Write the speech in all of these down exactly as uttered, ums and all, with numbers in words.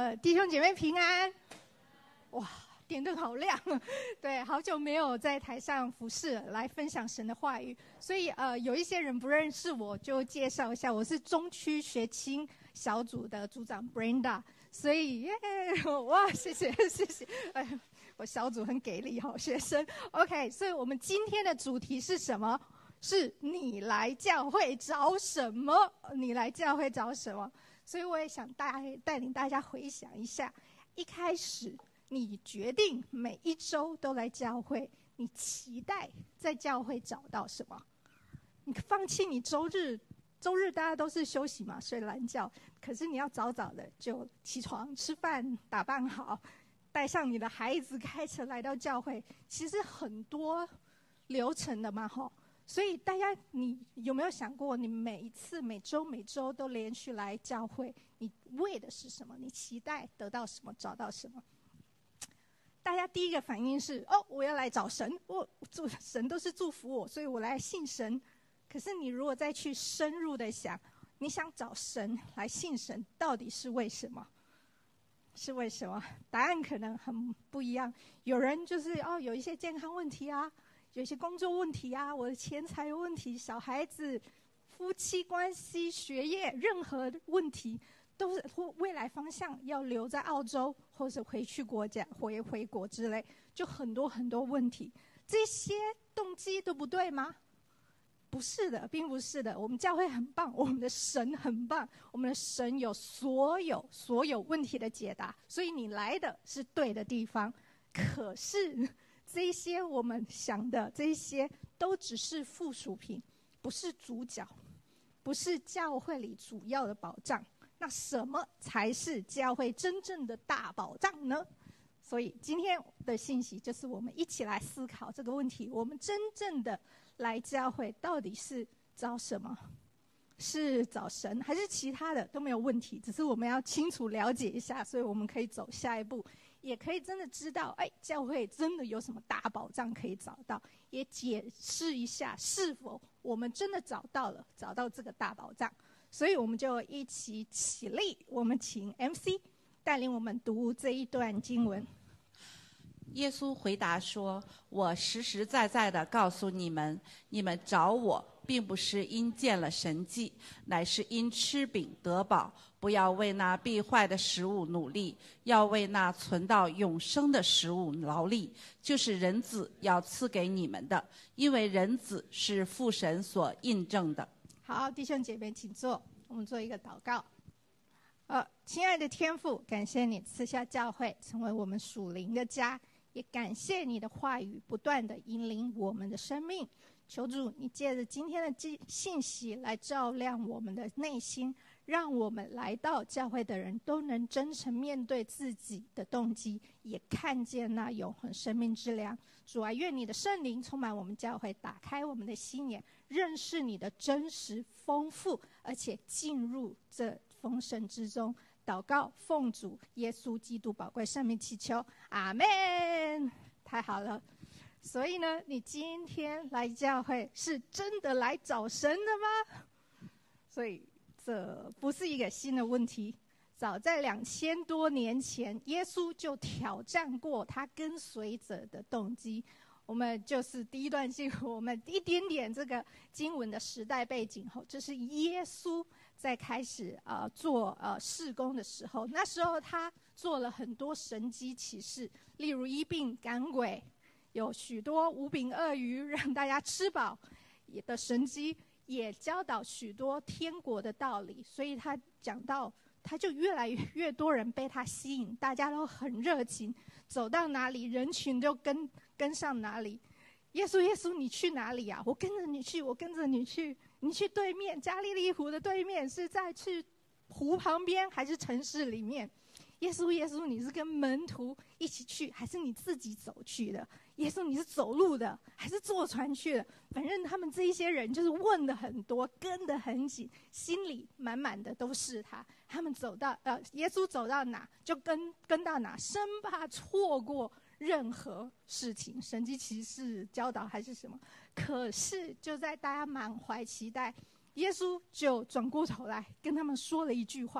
呃，弟兄姐妹平安。哇，点灯好亮。对，好久没有在台上服侍来分享神的话语，所以呃，有一些人不认识我，就介绍一下，我是中区学青小组的组长 Brenda。所以耶，哇，谢谢谢谢，哎，我小组很给力，好学生。OK， 所以我们今天的主题是什么？是你来教会找什么？你来教会找什么？所以我也想带带领大家回想一下，一开始你决定每一周都来教会，你期待在教会找到什么？你放弃你周日，周日大家都是休息嘛，睡懒觉，可是你要早早的就起床吃饭，打扮好，带上你的孩子，开车来到教会，其实很多流程的嘛，吼。所以大家，你有没有想过，你每一次每周每周都连续来教会，你为的是什么？你期待得到什么？找到什么？大家第一个反应是：哦，我要来找神，我祝神都是祝福我，所以我来信神。可是你如果再去深入的想，你想找神来信神，到底是为什么？是为什么？答案可能很不一样。有人就是哦，有一些健康问题啊。有些工作问题啊，我的钱财有问题，小孩子、夫妻关系、学业，任何问题都是未来方向要留在澳洲，或是回去国家、回回国之类，就很多很多问题。这些动机都不对吗？不是的，并不是的。我们教会很棒，我们的神很棒，我们的神有所有所有问题的解答，所以你来的是对的地方。可是这些我们想的这些都只是附属品，不是主角，不是教会里主要的保障。那什么才是教会真正的大保障呢？所以今天的信息就是我们一起来思考这个问题，我们真正的来教会到底是找什么？是找神还是其他的都没有问题，只是我们要清楚了解一下，所以我们可以走下一步，也可以真的知道，哎，教会真的有什么大保障可以找到，也解释一下是否我们真的找到了，找到这个大保障。所以我们就一起起立，我们请 M C 带领我们读这一段经文。 耶稣回答说：我实实在在地告诉你们，你们找我并不是因见了神迹，乃是因吃饼得饱。不要为那必坏的食物努力，要为那存到永生的食物劳力，就是人子要赐给你们的，因为人子是父神所印证的。 好，弟兄姐妹请坐，我们做一个祷告。呃，亲爱的天父，感谢你赐下教会成为我们属灵的家，也感谢你的话语不断的引领我们的生命。求主你借着今天的信息来照亮我们的内心，让我们来到教会的人都能真诚面对自己的动机，也看见那永恒生命之粮。主啊，愿你的圣灵充满我们教会，打开我们的心眼，认识你的真实丰富，而且进入这丰盛之中。祷告奉主耶稣基督宝贵圣名祈求，阿们。太好了。所以呢，你今天来教会是真的来找神的吗？所以这不是一个新的问题，早在两千多年前，耶稣就挑战过他跟随者的动机。我们就是第一段经，我们一点点这个经文的时代背景后，这是耶稣在开始呃做呃事工的时候，那时候他做了很多神迹奇事，例如医病赶鬼，有许多五饼二鱼让大家吃饱的神迹，也教导许多天国的道理。所以他讲到，他就越来越多人被他吸引，大家都很热情，走到哪里人群就跟跟上哪里。耶稣耶稣你去哪里啊？我跟着你去，我跟着你去。你去对面加利利湖的对面，是在去湖旁边还是城市里面？耶稣耶稣你是跟门徒一起去还是你自己走去的？耶稣你是走路的还是坐船去的？反正他们这一些人就是问的很多，跟得很紧，心里满满的都是他。他们走到呃，耶稣走到哪就跟跟到哪，生怕错过任何事情，神迹奇事教导还是什么。可是就在大家满怀期待，耶稣就转过头来跟他们说了一句话，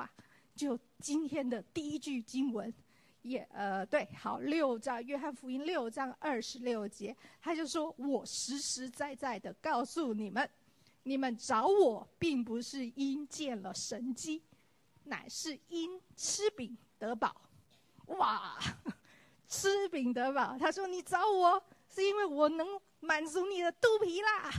就今天的第一句经文，也呃对，好，六章约翰福音六章二十六节，他就说：“我实实在在的告诉你们，你们找我，并不是因见了神迹，乃是因吃饼得饱。”哇，吃饼得饱！他说：“你找我，是因为我能满足你的肚皮啦。”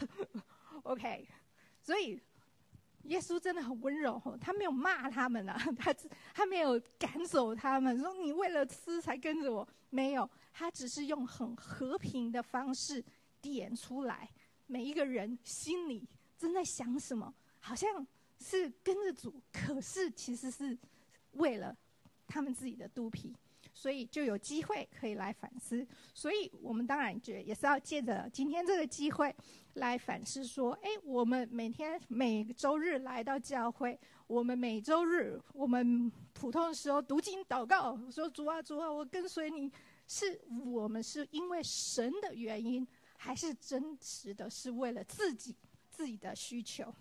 OK， 所以耶稣真的很温柔，他没有骂他们啊，他他没有赶走他们，说你为了吃才跟着我，没有，他只是用很和平的方式点出来每一个人心里正在想什么，好像是跟着主，可是其实是为了他们自己的肚皮，所以就有机会可以来反思。所以我们当然觉得也是要借着今天这个机会来反思说，哎，我们每天每周日来到教会，我们每周日我们普通的时候读经祷告，说主啊主啊，我跟随你，是我们是因为神的原因，还是真实的是为了自己自己的需求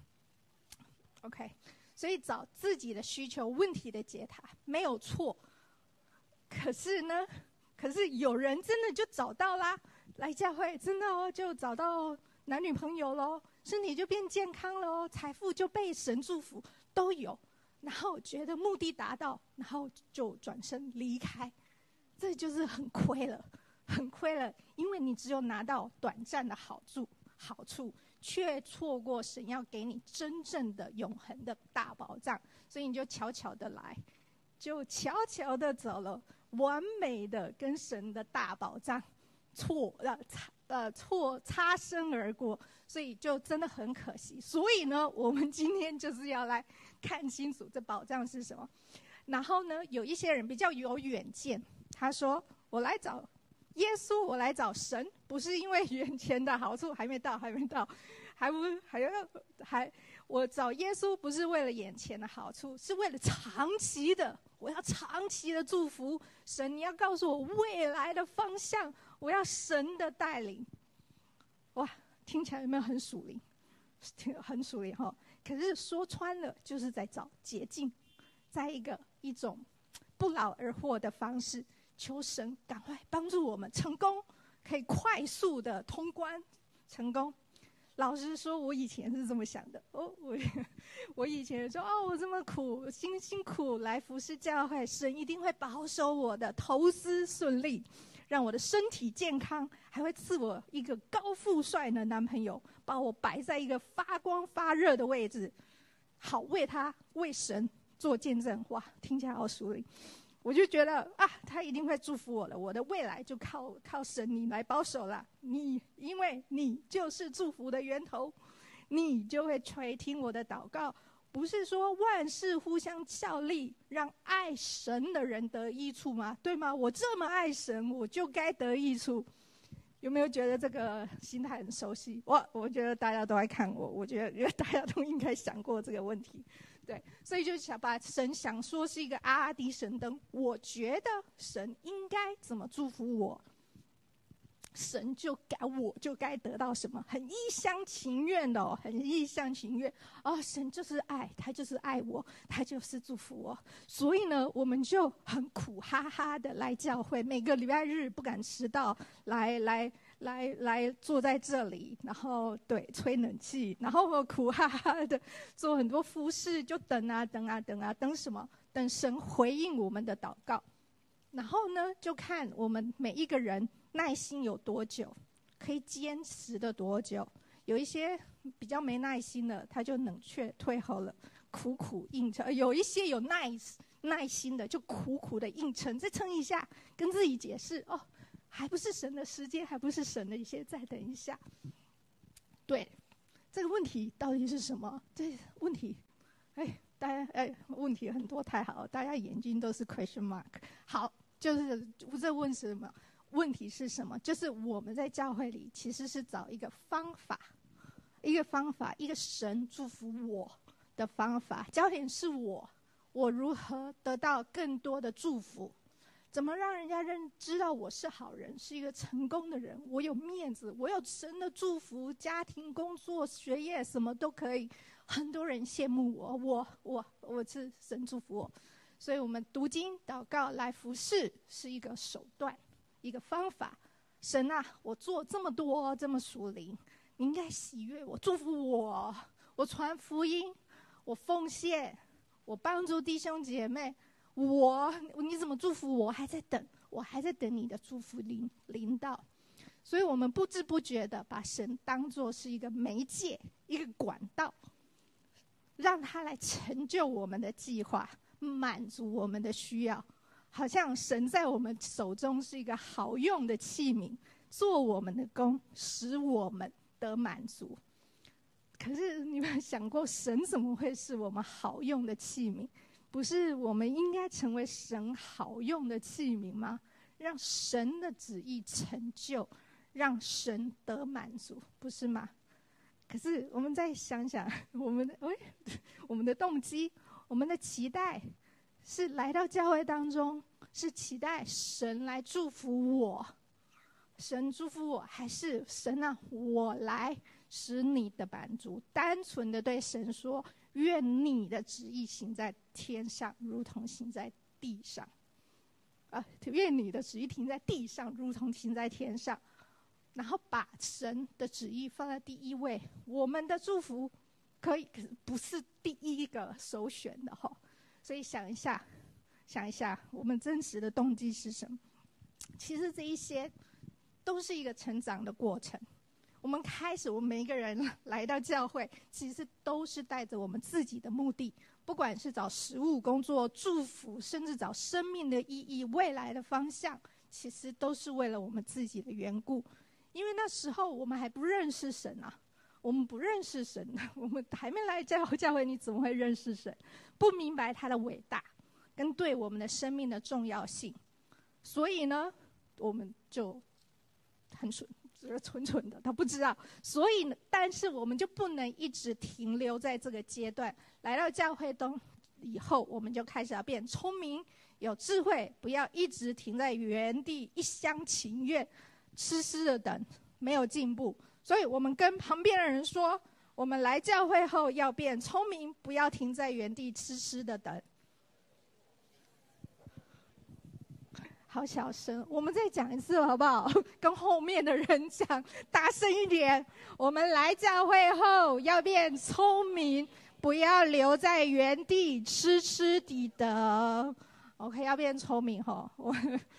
？OK。所以找自己的需求问题的解答没有错，可是呢，可是有人真的就找到啦，来教会真的哦，就找到男女朋友咯，身体就变健康咯，财富就被神祝福，都有，然后觉得目的达到，然后就转身离开，这就是很亏了，很亏了，因为你只有拿到短暂的好处，好处。却错过神要给你真正的永恒的大保障，所以你就悄悄的来，就悄悄的走了，完美的跟神的大保障错呃擦呃错擦身而过，所以就真的很可惜。所以呢，我们今天就是要来看清楚这保障是什么。然后呢，有一些人比较有远见，他说：“我来找耶稣，我来找神，不是因为眼前的好处，还没到，还没到，还不还要还我找耶稣不是为了眼前的好处，是为了长期的，我要长期的祝福。神，你要告诉我未来的方向，我要神的带领。”哇，听起来有没有很属灵？很属灵哈。可是说穿了，就是在找捷径，在一个一种不劳而获的方式。求神赶快帮助我们成功，可以快速的通关成功。老实说，我以前是这么想的。哦，我我以前说，哦，我这么苦，辛辛苦来服侍教会，神一定会保守我的投资顺利，让我的身体健康，还会赐我一个高富帅的男朋友，把我摆在一个发光发热的位置，好为他为神做见证。哇，听起来好属灵。我就觉得啊，他一定会祝福我的，我的未来就靠靠神你来保守了。你因为你就是祝福的源头，你就会垂听我的祷告。不是说万事互相效力，让爱神的人得益处吗？对吗？我这么爱神，我就该得益处。有没有觉得这个心态很熟悉？我我觉得大家都在看我，我觉得大家都应该想过这个问题。对，所以就想把神想说是一个阿拉丁神灯，我觉得神应该怎么祝福我，神就该我就该得到什么，很一厢情愿的哦，很一厢情愿哦。神就是爱，他就是爱我，他就是祝福我。所以呢，我们就很苦哈哈的来教会，每个礼拜日不敢迟到，来来来来坐在这里，然后对吹冷气，然后苦哈哈的做很多服事，就等啊等啊等啊等什么？等神回应我们的祷告。然后呢，就看我们每一个人耐心有多久，可以坚持的多久。有一些比较没耐心的，他就冷却退后了，苦苦硬撑；有一些有耐耐心的，就苦苦的硬撑，再撑一下，跟自己解释哦，还不是神的时间，还不是神的一些，再等一下。对，这个问题到底是什么？这问题，哎，大家哎，问题很多，太好了，大家眼睛都是 question mark。好，就是这问什么？问题是什么？就是我们在教会里其实是找一个方法，一个方法，一个神祝福我的方法。焦点是我，我如何得到更多的祝福？怎么让人家认知道我是好人，是一个成功的人？我有面子，我有神的祝福，家庭、工作、学业什么都可以。很多人羡慕我，我我我是神祝福我。 所以我们读经祷告来服侍是一个手段，一个方法。神啊，我做这么多这么属灵，你应该喜悦我，祝福我，我传福音，我奉献，我帮助弟兄姐妹，我你怎么祝福我？我还在等，我还在等你的祝福临临到。所以我们不知不觉的把神当作是一个媒介，一个管道，让他来成就我们的计划，满足我们的需要。好像神在我们手中是一个好用的器皿，做我们的工，使我们得满足。可是你们想过，神怎么会是我们好用的器皿？不是我们应该成为神好用的器皿吗？让神的旨意成就，让神得满足，不是吗？可是我们再想想，我们的哎，我们的动机，我们的期待，是来到教会当中，是期待神来祝福我，神祝福我，还是神啊，我来使你的满足？单纯的对神说，愿你的旨意行在天上，如同行在地上。啊，愿你的旨意停在地上，如同停在天上。然后把神的旨意放在第一位，我们的祝福可以可是不是第一个首选的哈。所以想一下，想一下，我们真实的动机是什么？其实这一些都是一个成长的过程。我们开始，我们每一个人来到教会，其实都是带着我们自己的目的，不管是找食物、工作、祝福，甚至找生命的意义、未来的方向，其实都是为了我们自己的缘故。因为那时候我们还不认识神啊，我们不认识神，我们还没来教教会，你怎么会认识神？不明白他的伟大跟对我们的生命的重要性，所以呢，我们就很蠢，只是蠢蠢的，他不知道。所以呢，但是我们就不能一直停留在这个阶段。来到教会中以后，我们就开始要变聪明、有智慧，不要一直停在原地，一厢情愿。痴痴的等，没有进步。所以我们跟旁边的人说，我们来教会后要变聪明，不要停在原地痴痴的等。好小声，我们再讲一次好不好？跟后面的人讲，大声一点。我们来教会后要变聪明，不要留在原地痴痴地等。OK， 要变聪明吼。我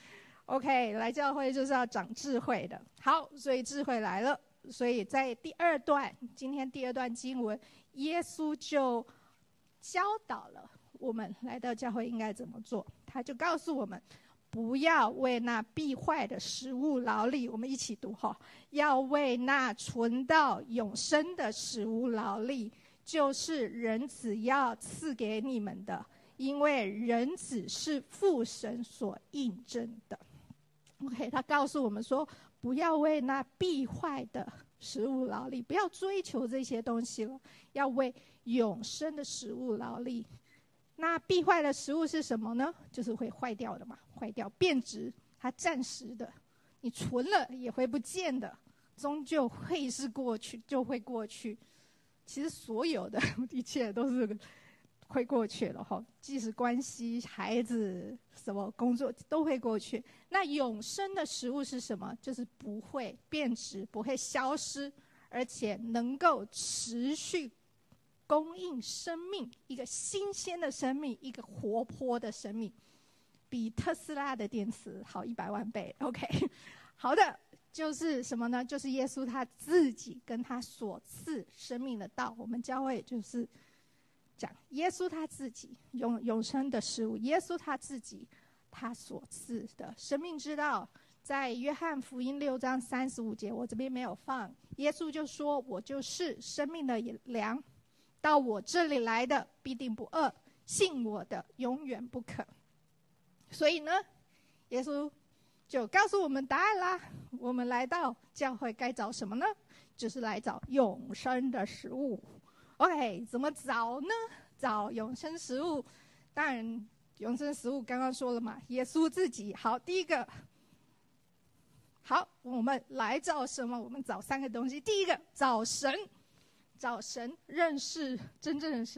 OK， 来教会就是要长智慧的。好，所以智慧来了。所以在第二段，今天第二段经文，耶稣就教导了我们来到教会应该怎么做。他就告诉我们，不要为那必坏的食物劳力。我们一起读哈，要为那存到永生的食物劳力，就是人子要赐给你们的，因为人子是父神所印证的。OK， 他告诉我们说，不要为那必坏的食物劳力，不要追求这些东西了，要为永生的食物劳力。那必坏的食物是什么呢？就是会坏掉的嘛，坏掉、变质，它暂时的，你存了也会不见的，终究会是过去，就会过去。其实所有的一切都是会过去了哈，即使关系、孩子、什么工作都会过去。那永生的食物是什么？就是不会变质，不会消失，而且能够持续供应生命，一个新鲜的生命，一个活泼的生命，比特斯拉的电池好一百万倍。OK， 好的，就是什么呢？就是耶稣他自己跟他所赐生命的道。我们教会就是讲耶稣他自己永永生的食物，耶稣他自己他所赐的生命之道，在约翰福音六章三十五节，我这边没有放。耶稣就说：“我就是生命的粮，到我这里来的必定不饿，信我的永远不渴。”所以呢，耶稣就告诉我们答案啦。我们来到教会该找什么呢？就是来找永生的食物。OK， 怎么找呢？找永生食物，当然永生食物刚刚说了嘛，耶稣自己。好，第一个，好，我们来找什么？我们找三个东西。第一个，找神，找神，认识真正的神。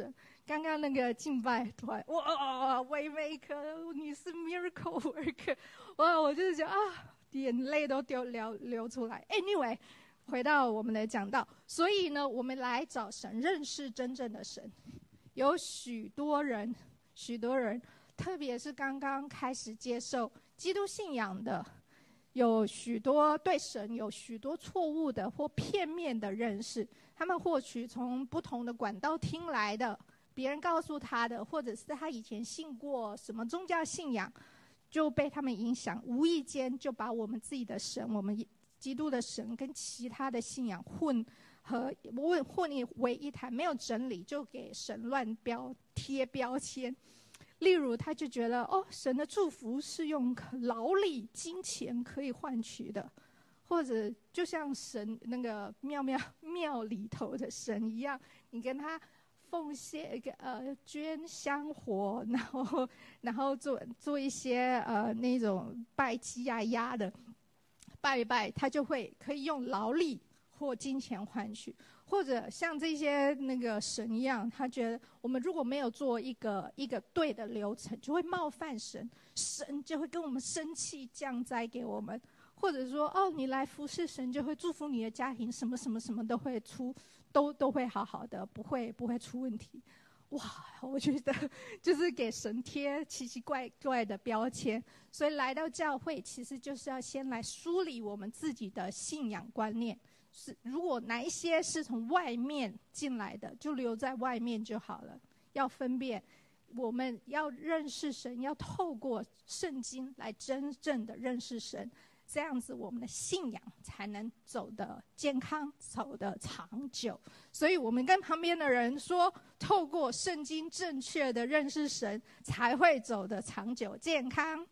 刚刚那个敬拜团，哇 ，Waymaker， 你是 Miracle Worker， 哇，我就是觉得啊，眼泪都流流流出来。Anyway， 回到我们的讲道，所以呢，我们来找神，认识真正的神。有许多人，许多人，特别是刚刚开始接受基督信仰的，有许多对神有许多错误的或片面的认识，他们或许从不同的管道听来的，别人告诉他的，或者是他以前信过什么宗教信仰，就被他们影响，无意间就把我们自己的神，我们基督的神跟其他的信仰混和混混为一谈，没有整理，就给神乱标贴标签。例如他就觉得哦，神的祝福是用劳力金钱可以换取的，或者就像神那个庙庙庙里头的神一样，你跟他奉献呃捐香火，然后然后做做一些呃那种拜鸡呀鸭的拜一拜，他就会可以用劳力或金钱换取。或者像这些那个神一样，他觉得我们如果没有做一个一个对的流程，就会冒犯神，神就会跟我们生气，降灾给我们。或者说哦，你来服侍神就会祝福你的家庭，什么什么什么都会出，都都会好好的，不会不会出问题。哇，我觉得就是给神贴奇奇怪怪的标签。所以来到教会，其实就是要先来梳理我们自己的信仰观念。是，如果哪一些是从外面进来的，就留在外面就好了。要分辨，我们要认识神，要透过圣经来真正的认识神，这样子我们的信仰才能走得健康，走得长久。所以我们跟旁边的人说，透过圣经正确的认识神，才会走得长久健康。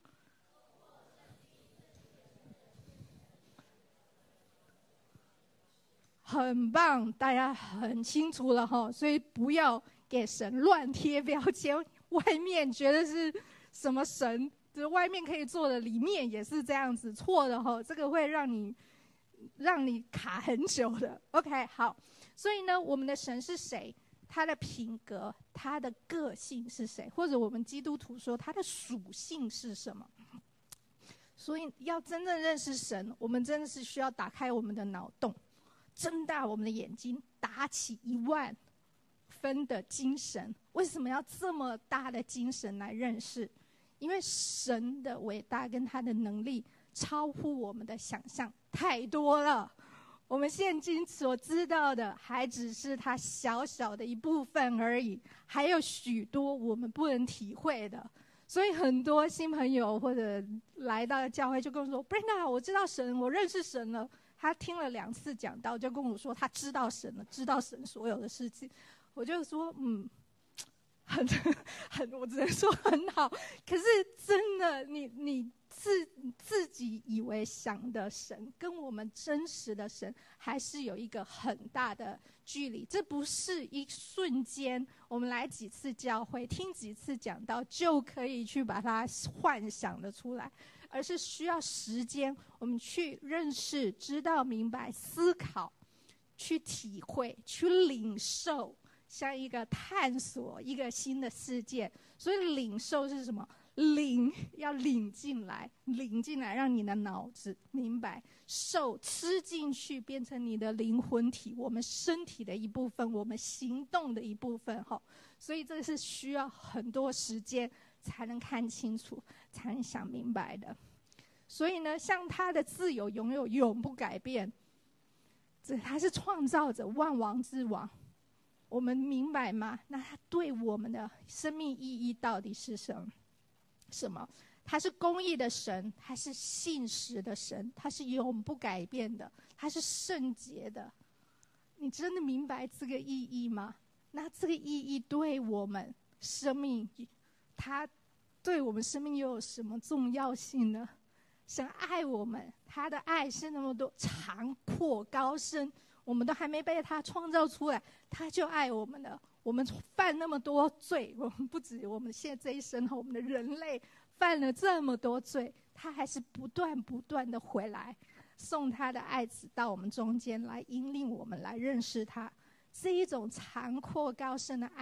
很棒，大家很清楚了哈，所以不要给神乱贴标签。外面觉得是什么神，就是外面可以做的，里面也是这样子，错的哈，这个会让你让你卡很久的。OK， 好，所以呢，我们的神是谁？他的品格，他的个性是谁？或者我们基督徒说他的属性是什么？所以要真正认识神，我们真的是需要打开我们的脑洞。睁大我们的眼睛，打起一万分的精神。为什么要这么大的精神来认识？因为神的伟大跟他的能力超乎我们的想象太多了。我们现今所知道的还只是他小小的一部分而已，还有许多我们不能体会的。所以很多新朋友或者来到教会就跟我说 Brenda， 我知道神，我认识神了。他听了两次讲道，就跟我说他知道神了，知道神所有的事情。我就说，嗯，很很，我只能说很好。可是真的，你你自自己以为想的神，跟我们真实的神，还是有一个很大的距离。这不是一瞬间，我们来几次教会，听几次讲道，就可以去把它幻想的出来。而是需要时间，我们去认识、知道、明白、思考、去体会、去领受，像一个探索一个新的世界。所以领受是什么？领要领进来，领进来，让你的脑子明白；受吃进去，变成你的灵魂体，我们身体的一部分，我们行动的一部分。哈，所以这是需要很多时间才能看清楚，才能想明白的。所以呢，像他的自由拥有永不改变，这他是创造者，万王之王，我们明白吗？那他对我们的生命意义到底是什么？什么？他是公义的神，他是信实的神，他是永不改变的，他是圣洁的。你真的明白这个意义吗？那这个意义对我们生命，他对我们生命又有什么重要性呢？神爱我们，他的爱是那么多长阔高深，我们都还没被他创造出来，他就爱我们了。我们犯那么多罪，我们不止我们现在这一生，我们的人类犯了这么多罪，他还是不断不断的回来，送他的爱子到我们中间来，引领我们来认识他。这一种长阔高深的爱，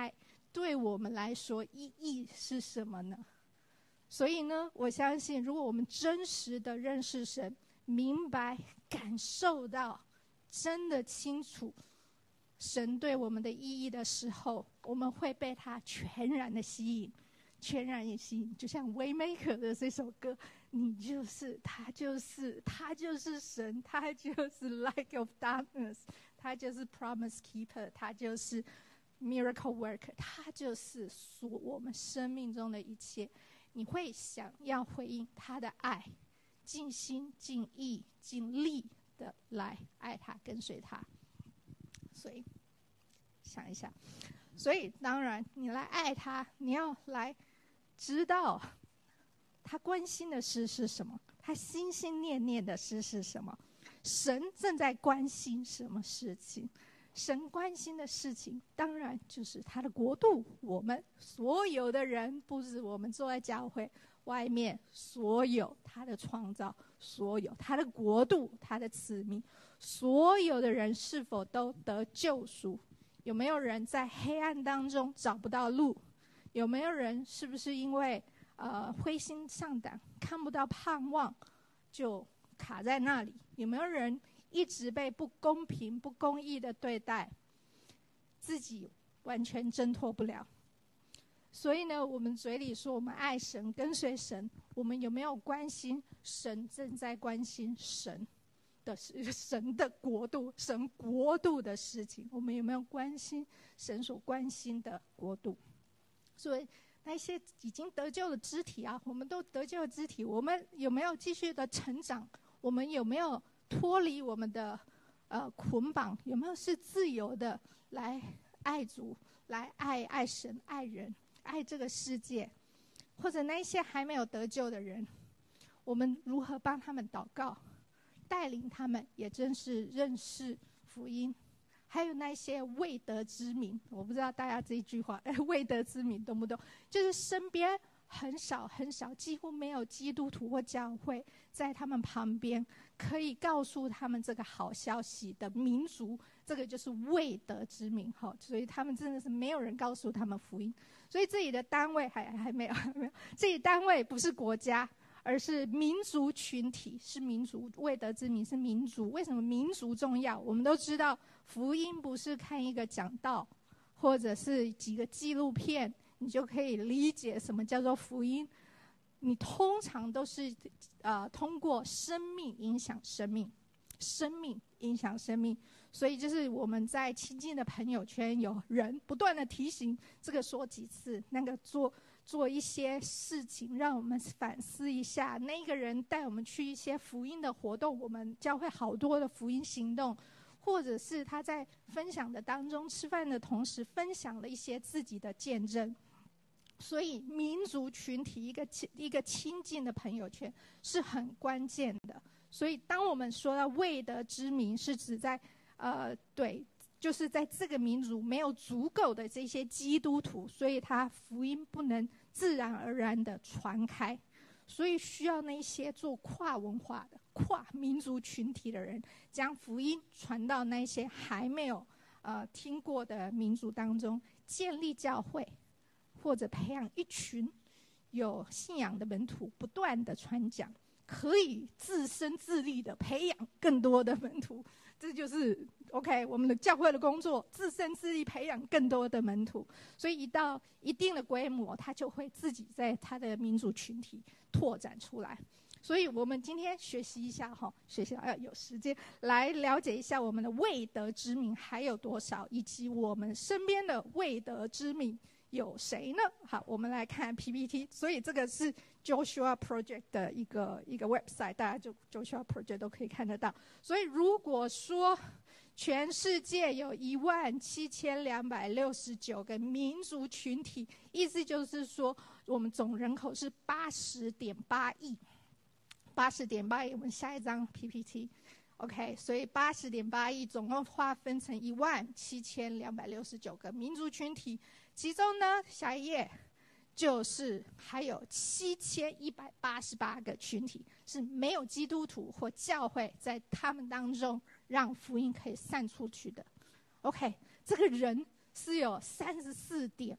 对我们来说意义是什么呢？所以呢，我相信如果我们真实的认识神，明白感受到真的清楚神对我们的意义的时候，我们会被他全然的吸引，全然的吸引。就像 Waymaker 的这首歌，你就是他，就是他，就是神，他就是 Light of Darkness， 他就是 Promise Keeper， 他就是 Miracle Worker， 他就是所我们生命中的一切。你会想要回应他的爱，尽心尽意尽力的来爱他，跟随他。所以想一下，所以当然你来爱他，你要来知道他关心的事是什么，他心心念念的事是什么，神正在关心什么事情。神关心的事情当然就是他的国度，我们所有的人，不止我们坐在教会外面，所有他的创造，所有他的国度，他的子民，所有的人是否都得救赎？有没有人在黑暗当中找不到路？有没有人是不是因为呃灰心丧胆，看不到盼望，就卡在那里？有没有人一直被不公平不公义的对待，自己完全挣脱不了？所以呢，我们嘴里说我们爱神跟随神，我们有没有关心神正在关心神的神的国度，神国度的事情？我们有没有关心神所关心的国度？所以那些已经得救的肢体啊，我们都得救的肢体，我们有没有继续的成长？我们有没有脱离我们的呃捆绑？有没有是自由的来爱主，来爱爱神、爱人、爱这个世界？或者那些还没有得救的人，我们如何帮他们祷告，带领他们也真是认识福音？还有那些未得之民，我不知道大家这一句话，哎，未得之民懂不懂？就是身边很少很少，几乎没有基督徒或教会在他们旁边，可以告诉他们这个好消息的民族，这个就是未得之民。哈，所以他们真的是没有人告诉他们福音。所以这里的单位还还没有，还没有，这里单位不是国家，而是民族群体，是民族，未得之民是民族。为什么民族重要？我们都知道，福音不是看一个讲道，或者是几个纪录片，你就可以理解什么叫做福音。你通常都是呃通过生命影响生命，生命影响生命。所以就是我们在亲近的朋友圈，有人不断的提醒，这个说几次，那个做做一些事情，让我们反思一下。那个人带我们去一些福音的活动，我们教会好多的福音行动，或者是他在分享的当中，吃饭的同时分享了一些自己的见证。所以民族群体一个一个亲近的朋友圈是很关键的。所以当我们说到未得之民，是指在呃对，就是在这个民族没有足够的这些基督徒，所以他福音不能自然而然的传开，所以需要那些做跨文化的、跨民族群体的人，将福音传到那些还没有呃听过的民族当中，建立教会，或者培养一群有信仰的门徒，不断的传讲，可以自生自立的培养更多的门徒。这就是 OK 我们的教会的工作，自生自立培养更多的门徒。所以一到一定的规模，他就会自己在他的民族群体拓展出来。所以我们今天学习一下哈，学习要有时间来了解一下我们的未得之民还有多少，以及我们身边的未得之民有谁呢？好，我们来看 P P T。 所以这个是 Joshua Project 的一个一个 website， 大家就 Joshua Project 都可以看得到。所以如果说全世界有一万七千两百六十九个民族群体，意思就是说我们总人口是八十点八亿，八十点八亿。我们下一张 P P T。OK， 所以八十点八亿总共划分成一万七千两百六十九个民族群体，其中呢，下一页就是还有七千一百八十八个群体是没有基督徒或教会在他们当中让福音可以散出去的。OK， 这个人是有三十四点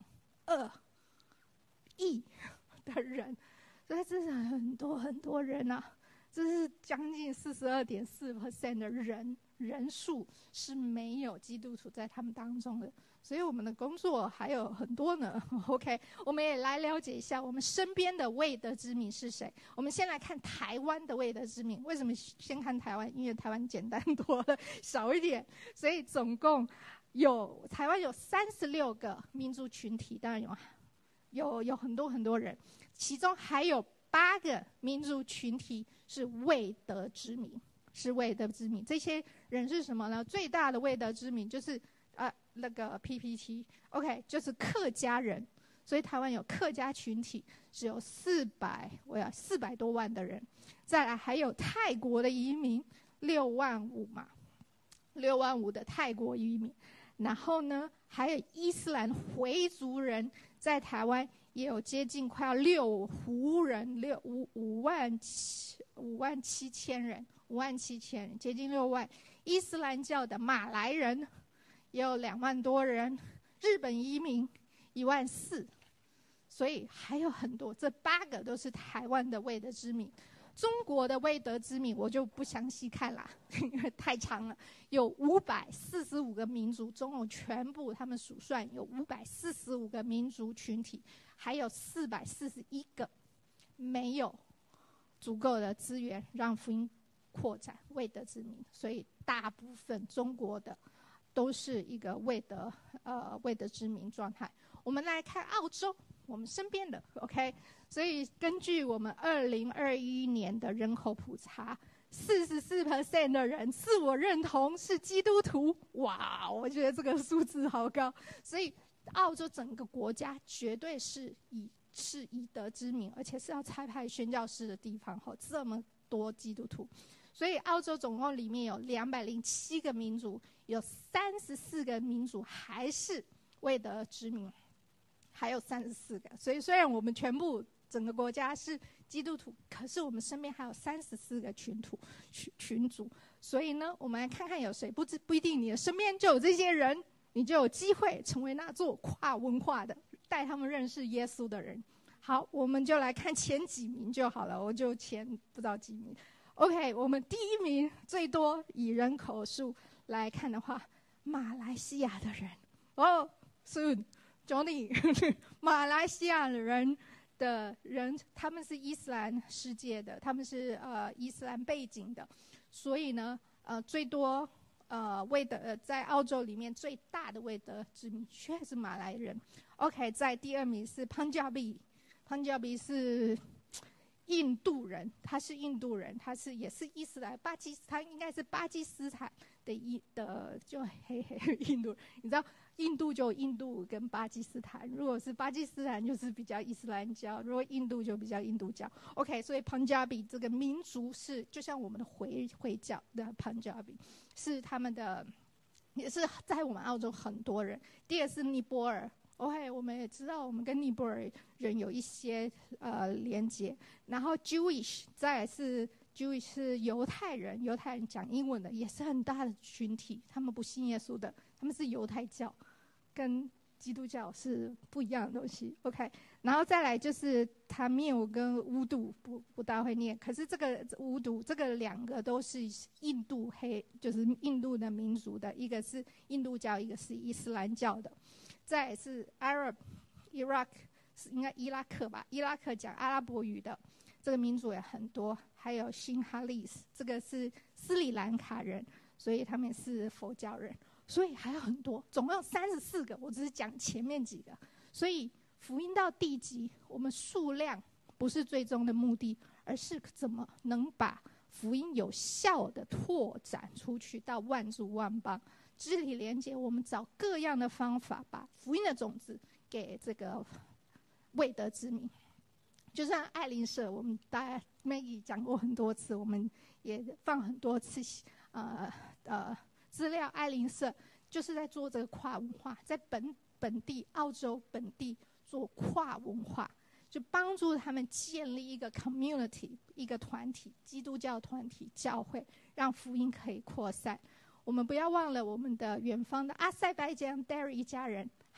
二亿的人，所以这是很多很多人啊，这是将近四十二点四 percent 的人人数是没有基督徒在他们当中的。所以我们的工作还有很多呢。OK， 我们也来了解一下我们身边的未得之民是谁。我们先来看台湾的未得之民。为什么先看台湾？因为台湾简单多了，少一点。所以总共有台湾有三十六个民族群体，当然有有有很多很多人，其中还有八个民族群体是未得之民，是未得之民。这些人是什么呢？最大的未得之民就是呃那个 P P T，OK， 就是客家人。所以台湾有客家群体，只有四百，我要四百多万的人。再来还有泰国的移民，六万五嘛，六万五的泰国移民。然后呢，还有伊斯兰回族人，在台湾也有接近快要六胡人，六五五万七五万七千人，五万七千人，接近六万。伊斯兰教的马来人也有两万多人，日本移民一万四，所以还有很多。这八个都是台湾的未得之民。中国的未得之民我就不详细看啦，因为太长了。有五百四十五个民族，总共全部他们数算有五百四十五个民族群体，还有四百四十一个没有足够的资源让福音扩展未得之民。所以大部分中国的都是一个未得呃未得之民状态。我们来看澳洲，我们身边的 OK， 所以根据我们二零二一年的人口普查， 四十四 percent 的人自我认同是基督徒。哇，我觉得这个数字好高。所以澳洲整个国家绝对是以是以德之名，而且是要差派宣教士的地方，这么多基督徒。所以澳洲总共里面有两百零七个民族，有三十四个民族还是未得之民，还有三十四个。所以虽然我们全部整个国家是基督徒，可是我们身边还有三十四个群土群群族。所以呢，我们来看看有谁，不知不一定你的身边就有这些人，你就有机会成为那座跨文化的带他们认识耶稣的人。好，我们就来看前几名就好了，我就前不知道几名。OK， 我们第一名最多以人口数来看的话，马来西亚的人哦 ，Soon Johnny， 马来西亚的人的人，他们是伊斯兰世界的，他们是呃伊斯兰背景的，所以呢，呃最多呃未得、呃、在澳洲里面最大的未得之民却是马来人。OK， 在第二名是 Punjabi，Punjabi 是印度人，他是印度人，他是也是伊斯兰巴基斯坦，应该是巴基斯坦的印的就嘿嘿印度，你知道印度就印度跟巴基斯坦，如果是巴基斯坦就是比较伊斯兰教，如果印度就比较印度教。OK， 所以 Punjabi 这个民族是就像我们的回回教的 Punjabi， 是他们的，也是在我们澳洲很多人。第二是尼泊尔。OK， 我们也知道我们跟尼泊尔人有一些呃连结。然后 Jewish， 再来是 Jewish 是犹太人，犹太人讲英文的也是很大的群体，他们不信耶稣的，他们是犹太教，跟基督教是不一样的东西。OK， 然后再来就是塔米尔跟乌杜，不不大会念，可是这个乌杜这个两个都是印度黑，就是印度的民族的，一个是印度教，一个是伊斯兰教的。再来是 Arab Iraq， 应该伊拉克吧，伊拉克讲阿拉伯语的这个民族也很多。还有辛哈利斯，这个是斯里兰卡人，所以他们是佛教人，所以还有很多，总共三十四个，我只是讲前面几个。所以福音到地极，我们数量不是最终的目的，而是怎么能把福音有效的拓展出去到万族万邦。肢体连结，我们找各样的方法，把福音的种子给这个未得之民。就像爱邻舍，我们大家 Maggie 讲过很多次，我们也放很多次呃呃资料。爱邻舍就是在做这个跨文化，在本本地澳洲本地做跨文化，就帮助他们建立一个 community， 一个团体，基督教团体教会，让福音可以扩散。我们不要忘了我们的远方的阿塞拜疆 Derry 一家人，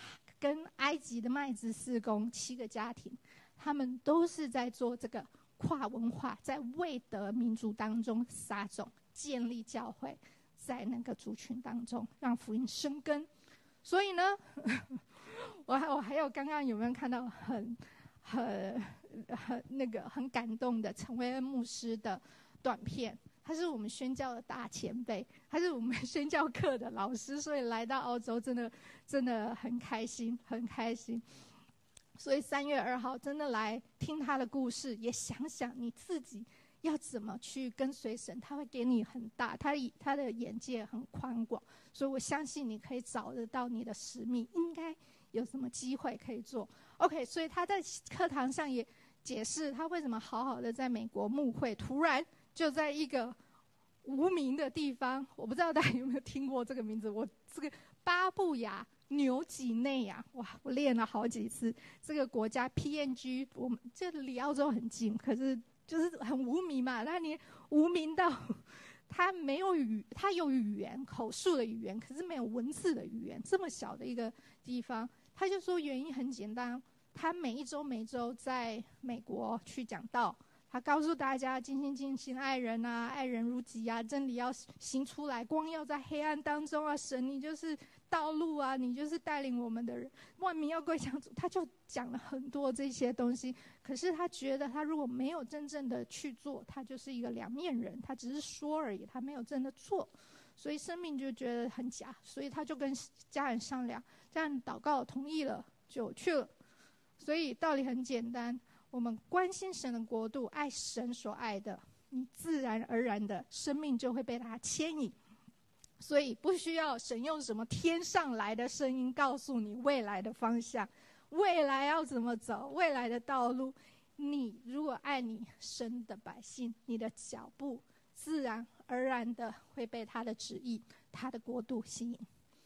跟埃及的麦子事工七个家庭，他们都是在做这个跨文化，在未得民族当中撒种，建立教会，在那个族群当中让福音生根。所以呢我还我还有刚刚有没有看到很很很那个很感动的陈维恩牧师的短片？他是我们宣教的大前辈，他是我们宣教课的老师，所以来到澳洲真的真的很开心很开心。所以三月二号真的来听他的故事，也想想你自己要怎么去跟随神，他会给你很大，他他的眼界很宽广，所以我相信你可以找得到你的使命，应该有什么机会可以做。 OK， 所以他在课堂上也解释他为什么好好的在美国牧会，突然就在一个无名的地方，我不知道大家有没有听过这个名字，我这个巴布亚纽几内亚，哇，我练了好几次这个国家 P N G， 我们这离澳洲很近，可是就是很无名嘛，那你无名到他没有语，他有语言口述的语言，可是没有文字的语言，这么小的一个地方，他就说原因很简单，他每一周每周在美国去讲道，他告诉大家尽心尽心爱人啊，爱人如己啊，真理要行出来，光要在黑暗当中啊，神你就是道路啊，你就是带领我们的人，万民要归向主。他就讲了很多这些东西，可是他觉得他如果没有真正的去做，他就是一个两面人，他只是说而已，他没有真的做，所以生命就觉得很假，所以他就跟家人商量，家人祷告同意了就去了。所以道理很简单，我们关心神的国度，爱神所爱的，你自然而然的生命就会被他牵引。所以不需要神用什么天上来的声音告诉你未来的方向，未来要怎么走，未来的道路。你如果爱你神的百姓，你的脚步自然而然的会被他的旨意，他的国度吸引。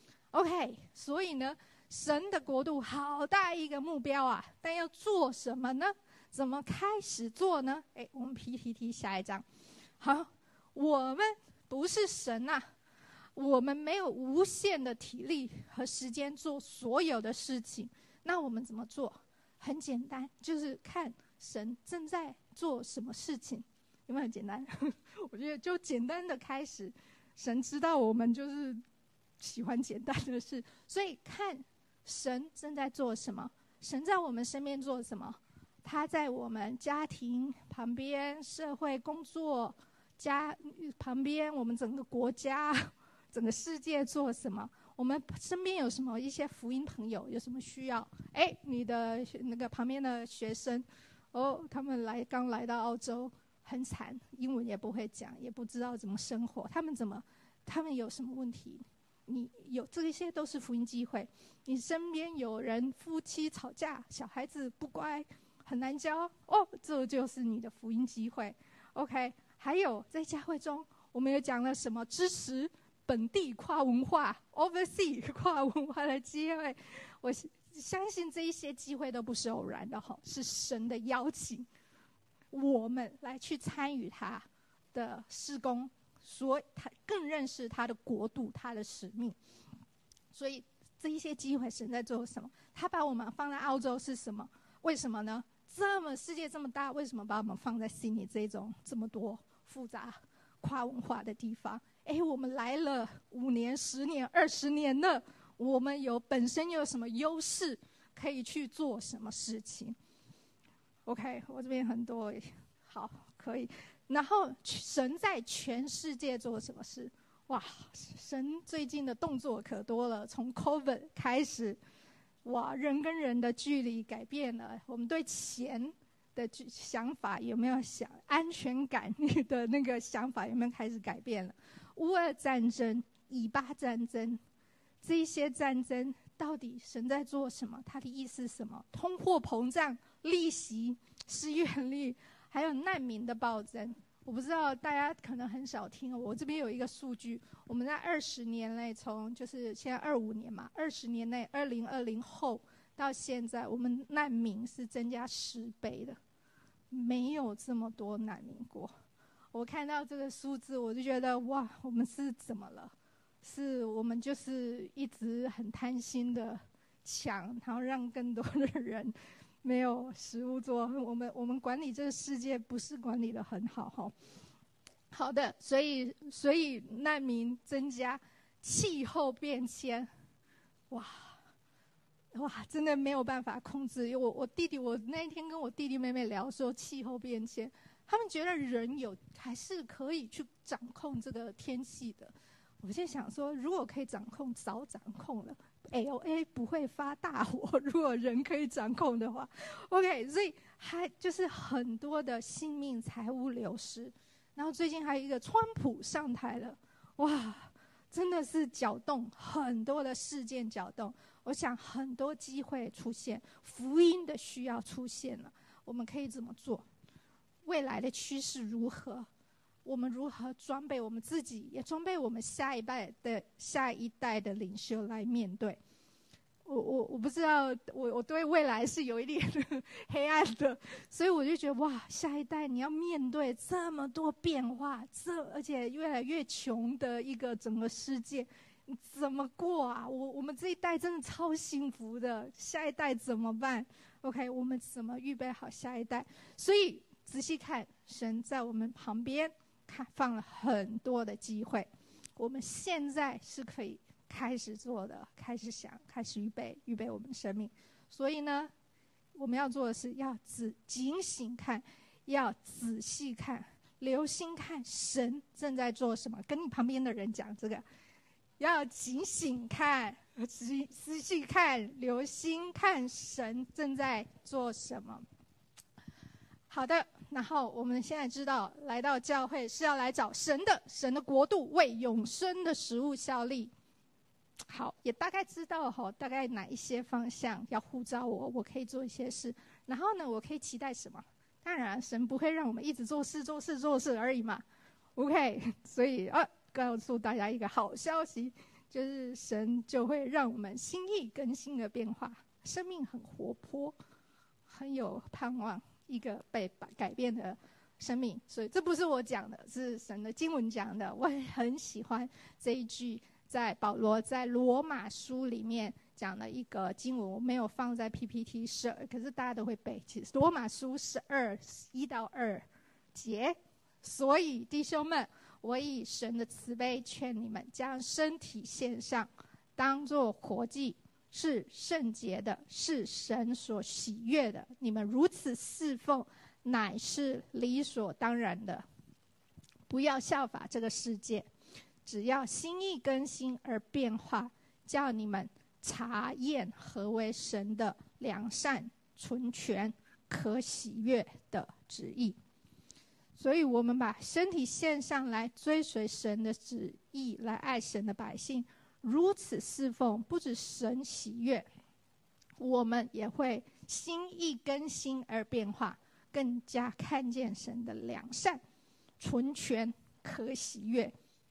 OK， 所以呢，神的国度好大一个目标啊，但要做什么呢？怎么开始做呢？诶，我们 P P T 下一章。好，我们不是神啊，我们没有无限的体力和时间做所有的事情，那我们怎么做？很简单，就是看神正在做什么事情。有没有很简单？我觉得就简单的开始，神知道我们就是喜欢简单的事，所以看神正在做什么，神在我们身边做什么，他在我们家庭旁边、社会工作家旁边，我们整个国家、整个世界做什么，我们身边有什么一些福音朋友有什么需要。哎，你的那个旁边的学生哦，他们来刚来到澳洲很惨，英文也不会讲，也不知道怎么生活，他们怎么他们有什么问题，你有这些都是福音机会。你身边有人夫妻吵架，小孩子不乖很难教哦，这就是你的福音机会。 OK， 还有在教会中我们有讲了什么支持本地跨文化 overseas 跨文化的机会，我相信这一些机会都不是偶然的，是神的邀请我们来去参与他的事工，所以他更认识他的国度，他的使命。所以这一些机会神在做什么？他把我们放在澳洲是什么？为什么呢？这么世界这么大，为什么把我们放在悉尼这种这么多复杂跨文化的地方？哎，我们来了五年、十年、二十年了，我们有本身有什么优势可以去做什么事情 ？OK， 我这边很多，好，可以。然后神在全世界做什么事？哇，神最近的动作可多了，从 COVID 开始，哇，人跟人的距离改变了，我们对钱的想法有没有想安全感的那个想法有没有开始改变了？乌俄战争、以巴战争，这些战争到底神在做什么？他的意思是什么？通货膨胀、利息、失业率，还有难民的暴增。我不知道大家可能很少听，我这边有一个数据，我们在二十年内，从就是现在二五年嘛，二十年内，二零二零后到现在，我们难民是增加十倍的，没有这么多难民过。我看到这个数字，我就觉得哇，我们是怎么了？是我们就是一直很贪心的抢，然后让更多的人没有食物做。我们我们管理这个世界不是管理得很好哈。好的，所以所以难民增加，气候变迁，哇哇，真的没有办法控制。我我弟弟，我那一天跟我弟弟妹妹聊说气候变迁，他们觉得人有还是可以去掌控这个天气的。我就想说，如果可以掌控，早掌控了。L A 不会发大火，如果人可以掌控的话 ，OK。所以还就是很多的性命财物流失，然后最近还有一个川普上台了，哇，真的是搅动很多的事件，搅动。我想很多机会出现，福音的需要出现了，我们可以怎么做？未来的趋势如何？我们如何装备我们自己，也装备我们下一代的下一代的领袖来面对？我我我不知道，我我对未来是有一点黑暗的，所以我就觉得哇，下一代你要面对这么多变化，这而且越来越穷的一个整个世界，你怎么过啊？我我们这一代真的超幸福的，下一代怎么办 ？OK， 我们怎么预备好下一代？所以仔细看，神在我们旁边看放了很多的机会，我们现在是可以开始做的，开始想，开始预备，预备我们的生命。所以呢，我们要做的是要仔警醒看，要仔细看，留心看神正在做什么。跟你旁边的人讲这个，要警醒看，仔仔细看，留心看神正在做什么。好的，然后我们现在知道，来到教会是要来找神的，神的国度，为永生的食物效力。好，也大概知道哈，大概哪一些方向要呼召我，我可以做一些事。然后呢，我可以期待什么？当然，神不会让我们一直做事、做事、做事而已嘛。OK， 所以啊，告诉大家一个好消息，就是神就会让我们心意更新的变化，生命很活泼，很有盼望。一个被改变的生命，所以这不是我讲的，是神的经文讲的。我也很喜欢这一句，在保罗在罗马书里面讲的一个经文，我没有放在 P P T 十二，可是大家都会背。其实罗马书十二一到二节，所以弟兄们，我以神的慈悲劝你们，将身体献上，当作活祭，是圣洁的，是神所喜悦的。你们如此侍奉，乃是理所当然的。不要效法这个世界，只要心意更新而变化，叫你们察验何为神的良善、纯全、可喜悦的旨意。所以我们把身体献上来，追随神的旨意，来爱神的百姓。如此侍奉，不止神喜悦，我们也会心意更新而变化，更加看见神的良善、纯全、可喜悦。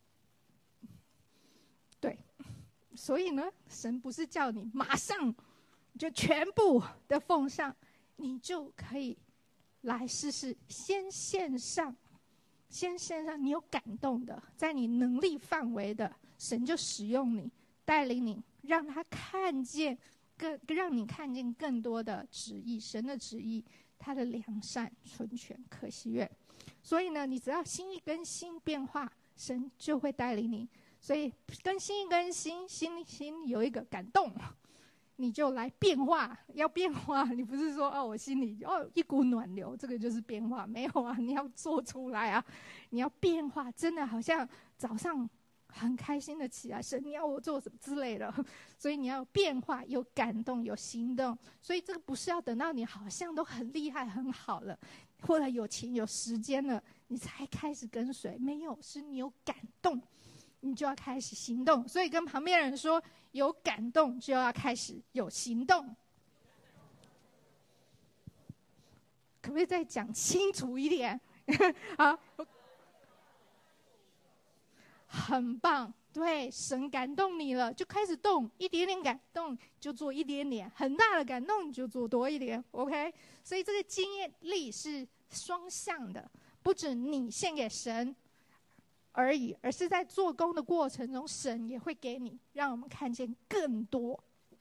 对，所以呢，神不是叫你马上就全部的奉上，你就可以来试试，先献上，先献上你有感动的，在你能力范围的，神就使用你，带领你，让他看见更，让你看见更多的旨意，神的旨意，他的良善、纯全、可喜悦。所以呢，你只要心意更新变化，神就会带领你。所以更新一更新，心心有一个感动，你就来变化。要变化，你不是说哦，我心里哦一股暖流，这个就是变化，没有啊，你要做出来啊，你要变化，真的好像早上很开心的起来，神你要我做什么之类的，所以你要有变化，有感动，有行动。所以这个不是要等到你好像都很厉害很好了，或者有钱有时间了，你才开始跟随，没有，是你有感动，你就要开始行动。所以跟旁边人说，有感动就要开始有行动。可不可以再讲清楚一点？啊，很棒，对，神感动你了，就开始动，一点点感动就做一点点，很大的感动就做多一点 ，OK？ 所以这个经验力是双向的，不止你献给神而已，而是在做工的过程中，神也会给你，让我们看见更多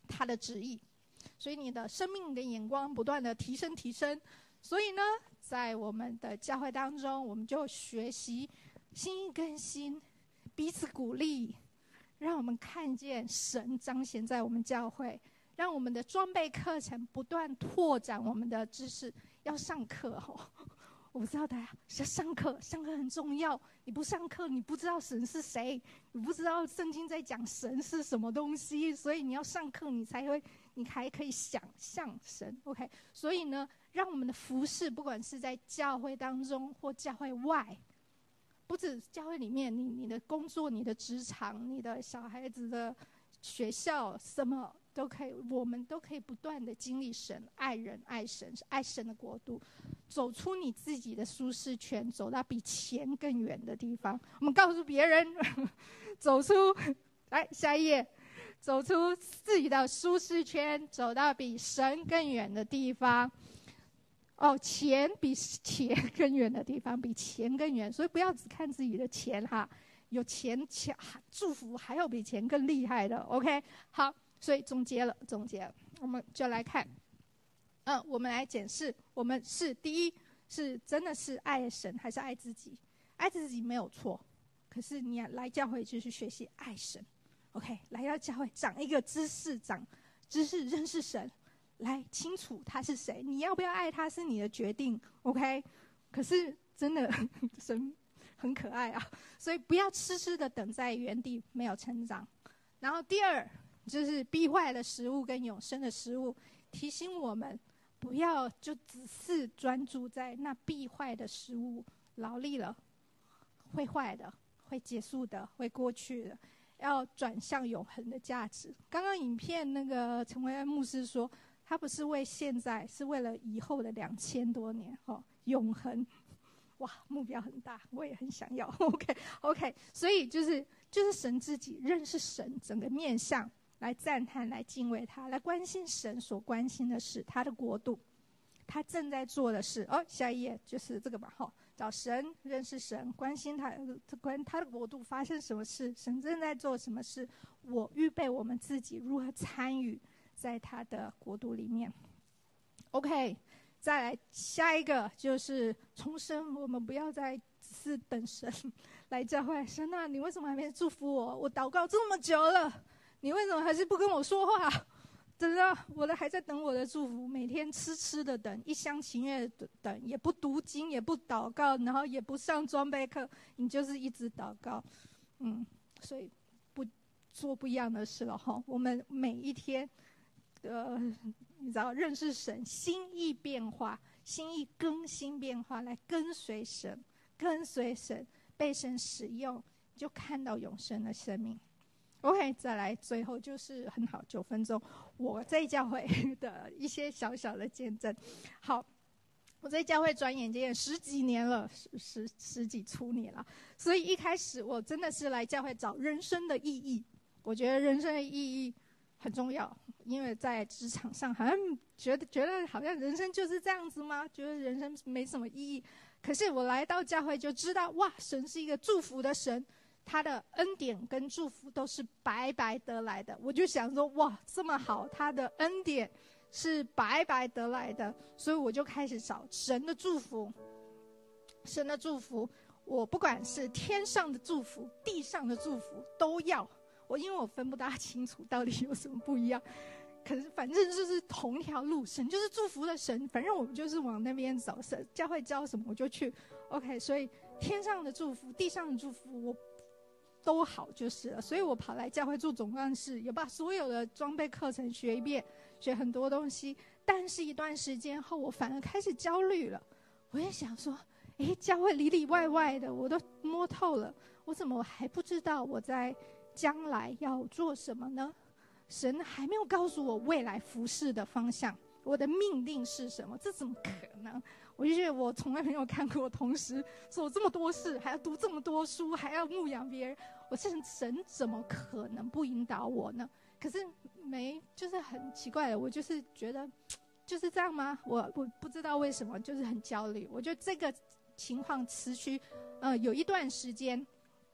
他的旨意。所以你的生命的眼光不断的提升提升。所以呢，在我们的教会当中，我们就学习心意更新，彼此鼓励，让我们看见神彰显在我们教会，让我们的装备课程不断拓展我们的知识。要上课哦，我不知道大家要上课，上课很重要。你不上课，你不知道神是谁，你不知道圣经在讲神是什么东西，所以你要上课，你才会，你还可以想象神。OK， 所以呢，让我们的服事，不管是在教会当中或教会外，不止教会里面，你你的工作、你的职场、你的小孩子的学校，什么都可以，我们都可以不断的经历神，爱人、爱神，爱神的国度，走出你自己的舒适圈，走到比钱更远的地方。我们告诉别人，走出，来下一页，走出自己的舒适圈，走到比神更远的地方。哦，钱比钱更远的地方，比钱更远，所以不要只看自己的钱哈，有钱钱祝福还有比钱更厉害的。OK， 好。所以总结了，总结了，我们就来看，嗯，我们来检视，我们是第一是真的是爱神还是爱自己？爱自己没有错，可是你来教会就是学习爱神 ，OK， 来到教会长一个知识，长知识认识神，来清楚他是谁，你要不要爱他是你的决定 ，OK， 可是真的神很可爱啊，所以不要痴痴的等在原地没有成长。然后第二。就是必坏的食物跟永生的食物，提醒我们不要就只是专注在那必坏的食物，劳力了，会坏的，会结束的，会过去的，要转向永恒的价值。刚刚影片那个陈维安牧师说，他不是为现在，是为了以后的两千多年，哦，永恒。哇，目标很大，我也很想要。OK OK， 所以就是就是神自己认识神整个面向。来赞叹，来敬畏他，来关心神所关心的事，他的国度，他正在做的事。哦，下一页就是这个吧，哈，找神，认识神，关心他，关他的国度发生什么事，神正在做什么事，我预备我们自己如何参与在他的国度里面。OK， 再来下一个就是重生，我们不要再只是等神来教会。神啊，你为什么还没祝福我？我祷告这么久了。你为什么还是不跟我说话？真的，我的还在等我的祝福，每天痴痴的等，一厢情愿的等，也不读经，也不祷告，然后也不上装备课，你就是一直祷告，嗯，所以不做不一样的事了哈。我们每一天，呃，你知道认识神，心意变化，心意更新变化，来跟随神，跟随神，被神使用，就看到永生的生命。OK， 再来，最后就是很好，九分钟，我在教会的一些小小的见证。好，我在教会转眼间十几年了，十十十几初年了，所以一开始我真的是来教会找人生的意义。我觉得人生的意义很重要，因为在职场上好像觉得觉得好像人生就是这样子吗？觉得人生没什么意义。可是我来到教会就知道，哇，神是一个祝福的神。他的恩典跟祝福都是白白得来的，我就想说，哇，这么好，他的恩典是白白得来的，所以我就开始找神的祝福。神的祝福，我不管是天上的祝福、地上的祝福都要。我因为我分不大清楚到底有什么不一样，可是反正就是同一条路，神就是祝福的神，反正我们就是往那边走，神教会教什么我就去。OK， 所以天上的祝福、地上的祝福，我都好就是了，所以我跑来教会做总干事，也把所有的装备课程学一遍，学很多东西。但是一段时间后，我反而开始焦虑了。我也想说，诶，教会里里外外的我都摸透了，我怎么还不知道我在将来要做什么呢？神还没有告诉我未来服事的方向，我的命令是什么？这怎么可能？我就觉得我从来没有看过同时做这么多事，还要读这么多书，还要牧养别人。我是神怎么可能不引导我呢？可是没，就是很奇怪的，我就是觉得就是这样吗？我我不知道为什么，就是很焦虑。我觉得这个情况持续，呃，有一段时间，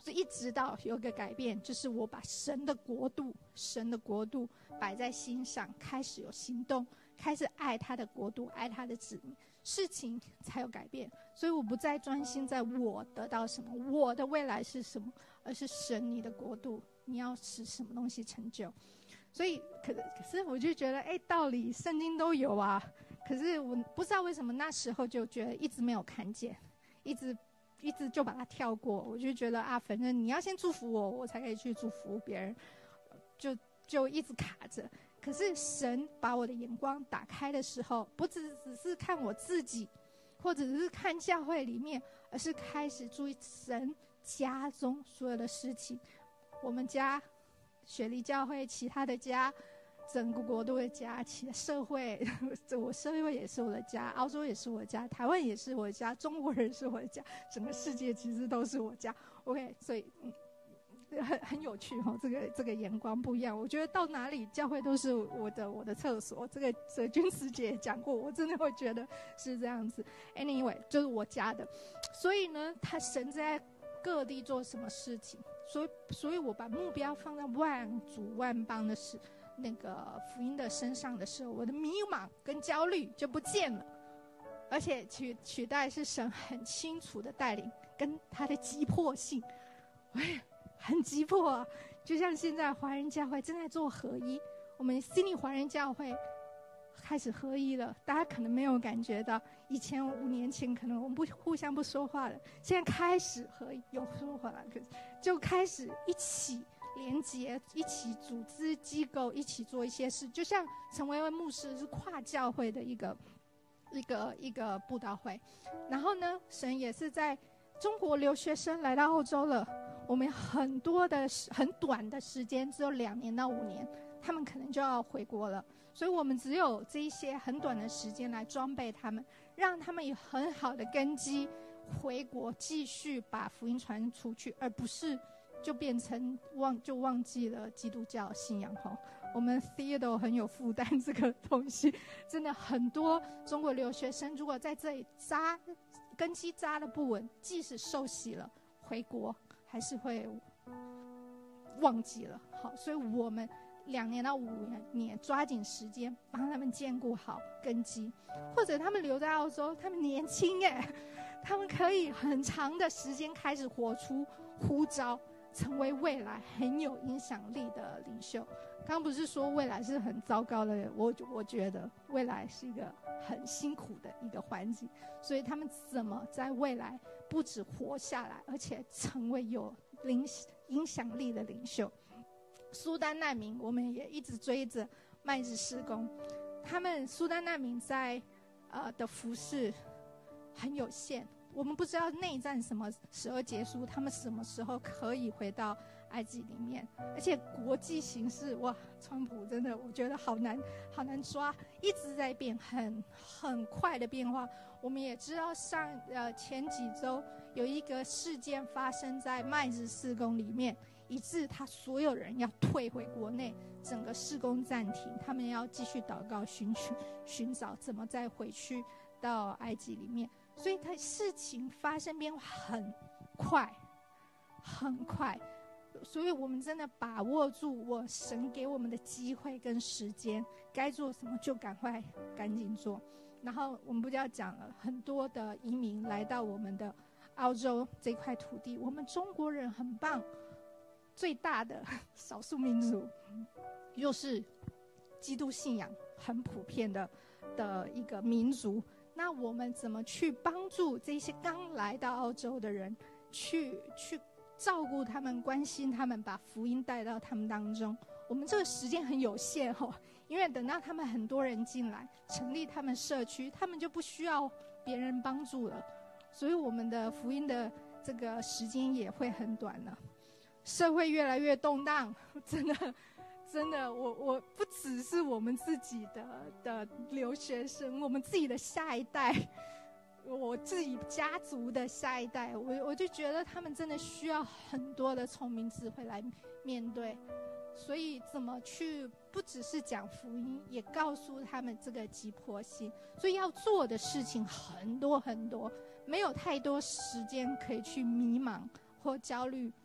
一直到有个改变，就是我把神的国度神的国度摆在心上，开始有行动，开始爱他的国度，爱他的子民，事情才有改变。所以我不再专心在我得到什么，我的未来是什么，而是神你的国度，你要使什么东西成就。所以可可是我就觉得，哎，道理圣经都有啊，可是我不知道为什么那时候就觉得一直没有看见，一直一直就把它跳过。我就觉得啊，反正你要先祝福我，我才可以去祝福别人，就就一直卡着。可是神把我的眼光打开的时候，不只只是看我自己，或者是看教会里面，而是开始注意神家中所有的事情。我们家雪梨教会，其他的家，整个国度的家，其他社会，我社会也是我的家，澳洲也是我的家，台湾也是我的家，中国人是我的家，整个世界其实都是我家。 OK， 所以、嗯、很很有趣、哦、这个这个眼光不一样。我觉得到哪里教会都是我的我的厕所，这个这君慈姐也讲过，我真的会觉得是这样子。 Anyway， 就是我家的。所以呢，他神在各地做什么事情，所以所以我把目标放在万族万邦的事那个福音的身上的时候，我的迷茫跟焦虑就不见了，而且取取代是神很清楚的带领跟他的急迫性。哎，很急迫啊！就像现在华人教会正在做合一，我们悉尼华人教会开始合一了，大家可能没有感觉到，以前五年前可能我们不互相不说话了，现在开始合一，有说话了，可是就开始一起连结，一起组织机构，一起做一些事，就像成为牧师是跨教会的一个一个一个布道会。然后呢，神也是在中国留学生来到澳洲了，我们很多的很短的时间，只有两年到五年，他们可能就要回国了。所以我们只有这一些很短的时间来装备他们，让他们有很好的根基，回国继续把福音传出去，而不是就变成忘就忘记了基督教信仰。我们 Theodore 很有负担，这个东西真的很多中国留学生如果在这里扎根基扎的不稳，即使受洗了回国还是会忘记了。好，所以我们两年到五年抓紧时间帮他们兼顾好根基，或者他们留在澳洲，他们年轻耶，他们可以很长的时间开始活出呼召，成为未来很有影响力的领袖。刚刚不是说未来是很糟糕的，我我觉得未来是一个很辛苦的一个环境，所以他们怎么在未来不止活下来，而且成为有影响力的领袖。苏丹难民我们也一直追着麦子事工，他们苏丹难民在呃的服事很有限，我们不知道内战什么时候结束，他们什么时候可以回到埃及里面，而且国际形势，哇，川普真的我觉得好难好难抓，一直在变，很很快的变化。我们也知道上呃前几周有一个事件发生在麦子事工里面，以致他所有人要退回国内，整个事工暂停，他们要继续祷告寻寻寻找怎么再回去到埃及里面。所以他事情发生变化很快很快，所以我们真的把握住我神给我们的机会跟时间，该做什么就赶快赶紧做。然后我们不要讲了，很多的移民来到我们的澳洲这块土地，我们中国人很棒，最大的少数民族，又是基督信仰很普遍的的一个民族。那我们怎么去帮助这些刚来到澳洲的人，去去照顾他们，关心他们，把福音带到他们当中？我们这个时间很有限哦，因为等到他们很多人进来，成立他们社区，他们就不需要别人帮助了，所以我们的福音的这个时间也会很短了。社会越来越动荡，真的。真的，我我不只是我们自己的的留学生，我们自己的下一代，我自己家族的下一代，我我就觉得他们真的需要很多的聪明智慧来面对。所以怎么去，不只是讲福音，也告诉他们这个急迫性。所以要做的事情很多很多，没有太多时间可以去迷茫或焦虑。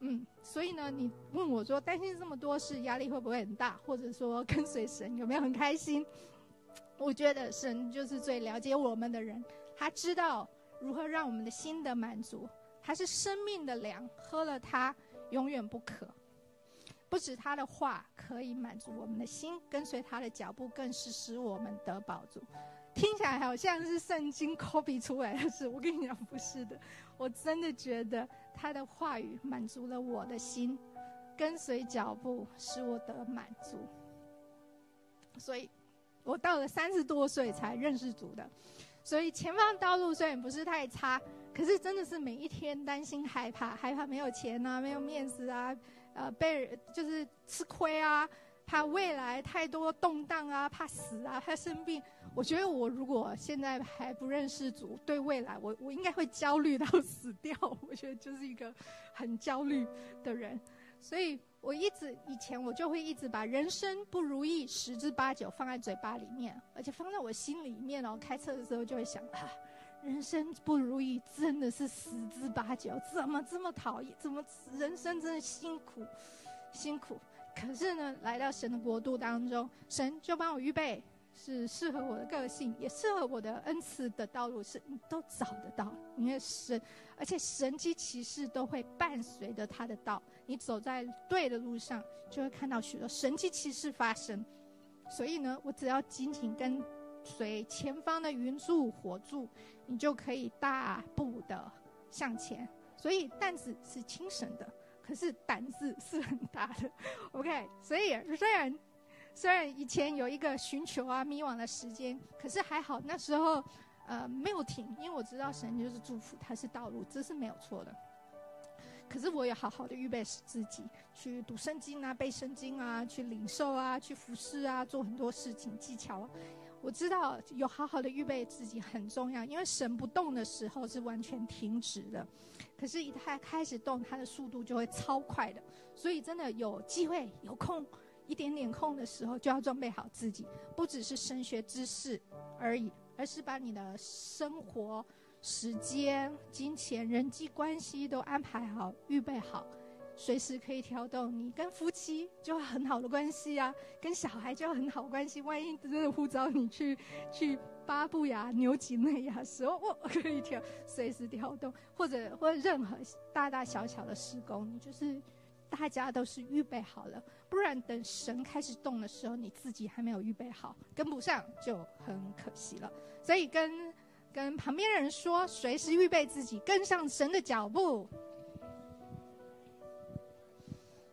嗯，所以呢，你问我说担心这么多事，压力会不会很大？或者说跟随神有没有很开心？我觉得神就是最了解我们的人，他知道如何让我们的心得满足。他是生命的粮，喝了它永远不渴。不止他的话可以满足我们的心，跟随他的脚步更是使我们得饱足。听起来好像是圣经 copy 出来的事，我跟你讲不是的。我真的觉得他的话语满足了我的心，跟随脚步使我得满足。所以我到了三十多岁才认识主的，所以前方道路虽然不是太差，可是真的是每一天担心害怕，害怕没有钱啊，没有面子啊，呃，被就是吃亏啊，怕未来太多动荡啊，怕死啊，怕生病。我觉得我如果现在还不认识主，对未来我我应该会焦虑到死掉。我觉得就是一个很焦虑的人，所以我一直以前我就会一直把人生不如意十之八九放在嘴巴里面，而且放在我心里面哦。开车的时候就会想啊，人生不如意真的是十之八九，怎么这么讨厌？怎么人生真的辛苦辛苦？可是呢，来到神的国度当中，神就帮我预备是适合我的个性，也适合我的恩赐的道路，是你都找得到。因为神，而且神迹奇事都会伴随着他的道，你走在对的路上，就会看到许多神迹奇事发生。所以呢，我只要紧紧跟随前方的云柱火柱，你就可以大步的向前。所以担子是轻省的，可是胆子是很大的。OK， 所以虽然虽然以前有一个寻求啊迷惘的时间，可是还好那时候呃没有停，因为我知道神就是祝福，他是道路，这是没有错的。可是我也好好的预备自己，去读圣经啊，背圣经啊，去领受啊，去服侍啊，做很多事情技巧啊。我知道有好好的预备自己很重要，因为神不动的时候是完全停止的，可是一他开始动，他的速度就会超快的。所以真的有机会有空一点点空的时候，就要准备好自己，不只是神学知识而已，而是把你的生活时间、金钱、人际关系都安排好、预备好，随时可以调动。你跟夫妻就很好的关系啊，跟小孩就很好的关系。万一真的呼召你去去巴布亚、纽几内亚的时候，我可以调随时调动，或者或者任何大大小小的事工，你就是大家都是预备好了。不然等神开始动的时候，你自己还没有预备好，跟不上就很可惜了。所以跟跟旁边的人说，随时预备自己，跟上神的脚步。